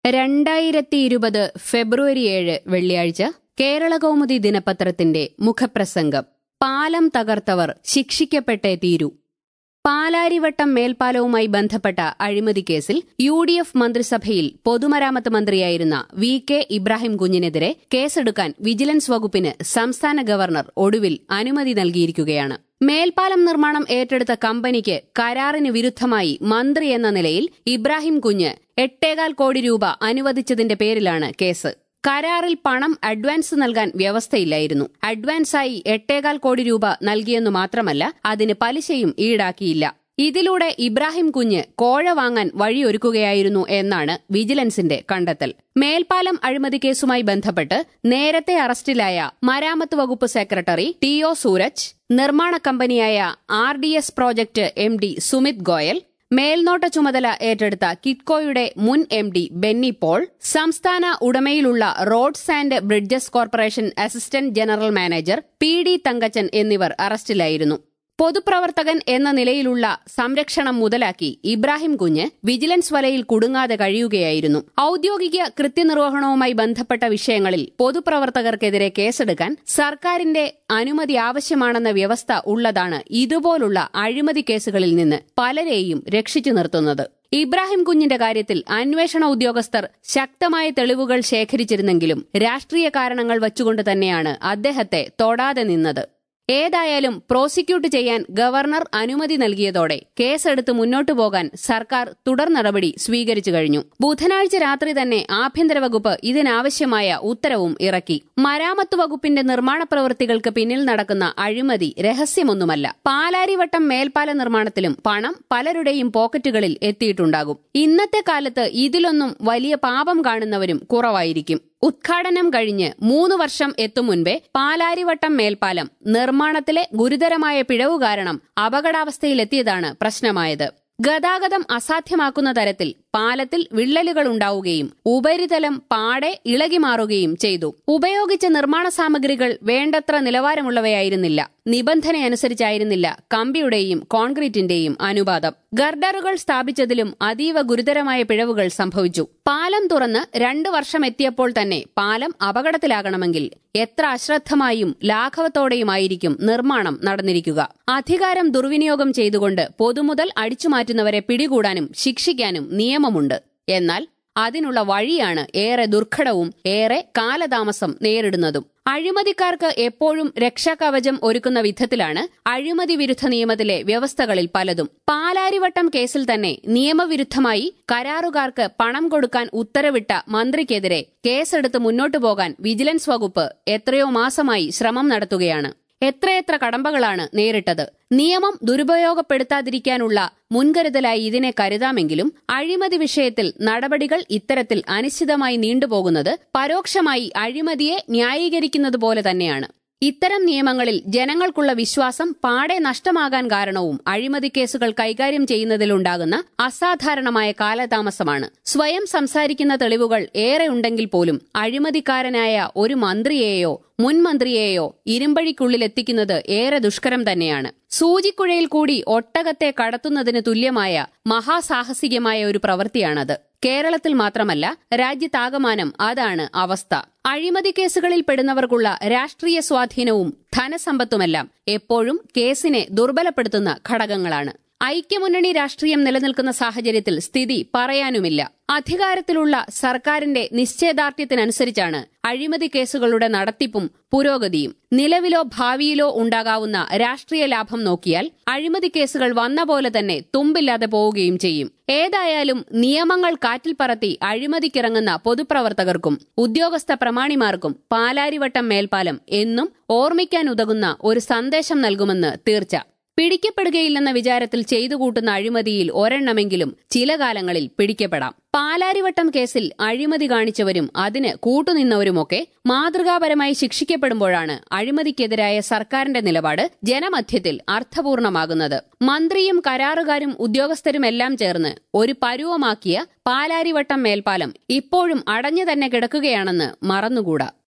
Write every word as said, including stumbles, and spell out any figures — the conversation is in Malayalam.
രണ്ടായിരത്തി ഇരുപത് ഫെബ്രുവരി ഏഴ് വെള്ളിയാഴ്ച കേരളകൗമുദി ദിനപത്രത്തിന്റെ മുഖപ്രസംഗം. പാലം തകർത്തവർ ശിക്ഷിക്കപ്പെട്ടേ തീരൂ. പാലാരിവട്ടം മേൽപ്പാലവുമായി ബന്ധപ്പെട്ട അഴിമതി കേസിൽ യു ഡി എഫ് മന്ത്രിസഭയിൽ പൊതുമരാമത്ത് മന്ത്രിയായിരുന്ന വി കെ ഇബ്രാഹിം കുഞ്ഞിനെതിരെ കേസെടുക്കാൻ വിജിലൻസ് വകുപ്പിന് സംസ്ഥാന ഗവർണർ ഒടുവിൽ അനുമതി നൽകിയിരിക്കുകയാണ്. മേൽപ്പാലം നിർമ്മാണം ഏറ്റെടുത്ത കമ്പനിക്ക് കരാറിന് വിരുദ്ധമായി മന്ത്രി എന്ന നിലയിൽ ഇബ്രാഹിം കുഞ്ഞ് എട്ടേകാൽ കോടി രൂപ അനുവദിച്ചതിന്റെ പേരിലാണ് കേസ്. കരാറിൽ പണം അഡ്വാൻസ് നൽകാൻ വ്യവസ്ഥയില്ലായിരുന്നു. അഡ്വാൻസായി എട്ടേകാൽ കോടി രൂപ നൽകിയെന്നു മാത്രമല്ല, അതിന് പലിശയും ഈടാക്കിയില്ല. ഇതിലൂടെ ഇബ്രാഹിം കുഞ്ഞ് കോഴ വാങ്ങാൻ വഴിയൊരുക്കുകയായിരുന്നു എന്നാണ് വിജിലൻസിന്റെ കണ്ടെത്തൽ. മേൽപ്പാലം അഴിമതി കേസുമായി ബന്ധപ്പെട്ട് നേരത്തെ അറസ്റ്റിലായ മരാമത്ത് വകുപ്പ് സെക്രട്ടറി ടി ഒ സൂരജ്, നിർമ്മാണ കമ്പനിയായ R D S project M D Sumit Goyal, മേൽനോട്ട ചുമതല ഏറ്റെടുത്ത കിറ്റ്കോയുടെ മുൻ എം ഡി ബെന്നി പോൾ, സംസ്ഥാന ഉടമയിലുള്ള roads and bridges corporation assistant general manager P D Thankachan എന്നിവർ അറസ്റ്റിലായിരുന്നു. പൊതുപ്രവർത്തകൻ എന്ന നിലയിലുള്ള സംരക്ഷണം മുതലാക്കി ഇബ്രാഹിം കുഞ്ഞ് വിജിലൻസ് വലയിൽ കുടുങ്ങാതെ കഴിയുകയായിരുന്നു. ഔദ്യോഗിക കൃത്യനിർവഹണവുമായി ബന്ധപ്പെട്ട വിഷയങ്ങളിൽ പൊതുപ്രവർത്തകർക്കെതിരെ കേസെടുക്കാൻ സർക്കാരിന്റെ അനുമതി ആവശ്യമാണെന്ന വ്യവസ്ഥ ഉള്ളതാണ് ഇതുപോലുള്ള അഴിമതി കേസുകളിൽ നിന്ന് പലരെയും രക്ഷിച്ചു നിർത്തുന്നത്. ഇബ്രാഹിം കുഞ്ഞിന്റെ കാര്യത്തിൽ അന്വേഷണ ഉദ്യോഗസ്ഥർ ശക്തമായ തെളിവുകൾ ശേഖരിച്ചിരുന്നെങ്കിലും രാഷ്ട്രീയ കാരണങ്ങൾ വച്ചുകൊണ്ട് തന്നെയാണ് അദ്ദേഹത്തെ തൊടാതെ നിന്നത്. ഏതായാലും പ്രോസിക്യൂട്ട് ചെയ്യാൻ ഗവർണർ അനുമതി നൽകിയതോടെ കേസെടുത്ത് മുന്നോട്ടു പോകാൻ സർക്കാർ തുടർ നടപടി സ്വീകരിച്ചു കഴിഞ്ഞു. ബുധനാഴ്ച രാത്രി തന്നെ ആഭ്യന്തര വകുപ്പ് ഇതിനാവശ്യമായ ഉത്തരവും ഇറക്കി. മരാമത്ത് വകുപ്പിന്റെ നിർമ്മാണ പ്രവൃത്തികൾക്ക് പിന്നിൽ നടക്കുന്ന അഴിമതി രഹസ്യമൊന്നുമല്ല. പാലാരിവട്ടം മേൽപ്പാല നിർമ്മാണത്തിലും പണം പലരുടെയും പോക്കറ്റുകളിൽ എത്തിയിട്ടുണ്ടാകും. ഇന്നത്തെ കാലത്ത് ഇതിലൊന്നും വലിയ പാപം കാണുന്നവരും കുറവായിരിക്കും. ഉദ്ഘാടനം കഴിഞ്ഞ് മൂന്ന് വർഷം എത്തും മുൻപേ പാലാരിവട്ടം മേൽപ്പാലം നിർമ്മാണത്തിലെ ഗുരുതരമായ പിഴവു കാരണം അപകടാവസ്ഥയിലെത്തിയതാണ് പ്രശ്നമായത്. ഗതാഗതം അസാധ്യമാക്കുന്ന തരത്തിൽ പാലത്തിൽ വിള്ളലുകൾ ഉണ്ടാവുകയും ഉപരിതലം പാടെ ഇളകിമാറുകയും ചെയ്തു. ഉപയോഗിച്ച നിർമ്മാണ സാമഗ്രികൾ വേണ്ടത്ര നിലവാരമുള്ളവയായിരുന്നില്ല. നിബന്ധനയനുസരിച്ചായിരുന്നില്ല കമ്പിയുടെയും കോൺക്രീറ്റിന്റെയും അനുപാതം. ഗർഡറുകൾ സ്ഥാപിച്ചതിലും അതീവ ഗുരുതരമായ പിഴവുകൾ സംഭവിച്ചു. പാലം തുറന്ന് രണ്ടു വർഷം എത്തിയപ്പോൾ തന്നെ പാലം അപകടത്തിലാകണമെങ്കിൽ എത്ര അശ്രദ്ധമായും ലാഘവത്തോടെയുമായിരിക്കും നിർമ്മാണം നടന്നിരിക്കുക. അധികാരം ദുർവിനിയോഗം ചെയ്തുകൊണ്ട് പൊതുമുതൽ അടിച്ചുമാറ്റുന്നവരെ പിടികൂടാനും ശിക്ഷിക്കാനും നിയമമുണ്ട്. എന്നാൽ അതിനുള്ള വഴിയാണ് ഏറെ ദുർഘടവും ഏറെ കാലതാമസം നേരിടുന്നതും. അഴിമതിക്കാർക്ക് എപ്പോഴും രക്ഷാകവചം ഒരുക്കുന്ന വിധത്തിലാണ് അഴിമതി വിരുദ്ധ നിയമത്തിലെ വ്യവസ്ഥകളിൽ പലതും. പാലാരിവട്ടം കേസിൽ തന്നെ നിയമവിരുദ്ധമായി കരാറുകാർക്ക് പണം കൊടുക്കാൻ ഉത്തരവിട്ട മന്ത്രിക്കെതിരെ കേസെടുത്ത് മുന്നോട്ടു പോകാൻ വിജിലൻസ് വകുപ്പ് എത്രയോ മാസമായി ശ്രമം നടത്തുകയാണ്. എത്രയെത്ര കടമ്പകളാണ് നേരിട്ടത്. നിയമം ദുരുപയോഗപ്പെടുത്താതിരിക്കാനുള്ള മുൻകരുതലായി ഇതിനെ കരുതാമെങ്കിലും അഴിമതി വിഷയത്തിൽ നടപടികൾ ഇത്തരത്തിൽ അനിശ്ചിതമായി നീണ്ടുപോകുന്നത് പരോക്ഷമായി അഴിമതിയെ ന്യായീകരിക്കുന്നതുപോലെ തന്നെയാണ്. ഇത്തരം നിയമങ്ങളിൽ ജനങ്ങൾക്കുള്ള വിശ്വാസം പാടെ നഷ്ടമാകാൻ കാരണവും അഴിമതി കേസുകൾ കൈകാര്യം ചെയ്യുന്നതിലുണ്ടാകുന്ന അസാധാരണമായ കാലതാമസമാണ്. സ്വയം സംസാരിക്കുന്ന തെളിവുകൾ ഏറെയുണ്ടെങ്കിൽ പോലും അഴിമതിക്കാരനായ ഒരു മന്ത്രിയെയോ മുൻമന്ത്രിയെയോ ഇരുമ്പഴിക്കുള്ളിലെത്തിക്കുന്നത് ഏറെ ദുഷ്കരം തന്നെയാണ്. സൂചിക്കുഴയിൽ കൂടി ഒട്ടകത്തെ കടത്തുന്നതിന് തുല്യമായ മഹാസാഹസികമായ ഒരു പ്രവൃത്തിയാണത്. കേരളത്തിൽ മാത്രമല്ല, രാജ്യത്താകമാനം അതാണ് അവസ്ഥ. അഴിമതി കേസുകളിൽ പെടുന്നവർക്കുള്ള രാഷ്ട്രീയ സ്വാധീനവും ധനസമ്പത്തുമെല്ലാം എപ്പോഴും കേസിനെ ദുർബലപ്പെടുത്തുന്ന ഘടകങ്ങളാണ്. ഐക്യമുന്നണി രാഷ്ട്രീയം നിലനിൽക്കുന്ന സാഹചര്യത്തിൽ സ്ഥിതി പറയാനുമില്ല. അധികാരത്തിലുള്ള സർക്കാരിന്റെ നിശ്ചയദാർഢ്യത്തിനനുസരിച്ചാണ് അഴിമതി കേസുകളുടെ നടത്തിപ്പും പുരോഗതിയും. നിലവിലോ ഭാവിയിലോ ഉണ്ടാകാവുന്ന രാഷ്ട്രീയ ലാഭം നോക്കിയാൽ അഴിമതി കേസുകൾ വന്ന പോലെ തന്നെ തുമ്പില്ലാതെ പോവുകയും ചെയ്യും. ഏതായാലും നിയമങ്ങൾ കാറ്റിൽ പറത്തി അഴിമതിക്കിറങ്ങുന്ന പൊതുപ്രവർത്തകർക്കും ഉദ്യോഗസ്ഥ പ്രമാണിമാർക്കും പാലാരിവട്ടം മേൽപ്പാലം എന്നും ഓർമ്മിക്കാനുതകുന്ന ഒരു സന്ദേശം നൽകുമെന്ന് തീർച്ച. പിടിക്കപ്പെടുകയില്ലെന്ന വിചാരത്തിൽ ചെയ്തു കൂട്ടുന്ന അഴിമതിയിൽ ഒരെണ്ണമെങ്കിലും ചില കാലങ്ങളിൽ പിടിക്കപ്പെടാം. പാലാരിവട്ടം കേസിൽ അഴിമതി കാണിച്ചവരും അതിന് കൂട്ടുനിന്നവരുമൊക്കെ മാതൃകാപരമായി ശിക്ഷിക്കപ്പെടുമ്പോഴാണ് അഴിമതിക്കെതിരായ സർക്കാരിന്റെ നിലപാട് ജനമധ്യത്തിൽ അർത്ഥപൂർണമാകുന്നത്. മന്ത്രിയും കരാറുകാരും ഉദ്യോഗസ്ഥരുമെല്ലാം ചേർന്ന് ഒരു പരുവമാക്കിയ പാലാരിവട്ടം മേൽപ്പാലം ഇപ്പോഴും അടഞ്ഞു തന്നെ കിടക്കുകയാണെന്ന് മറന്നുകൂടാ.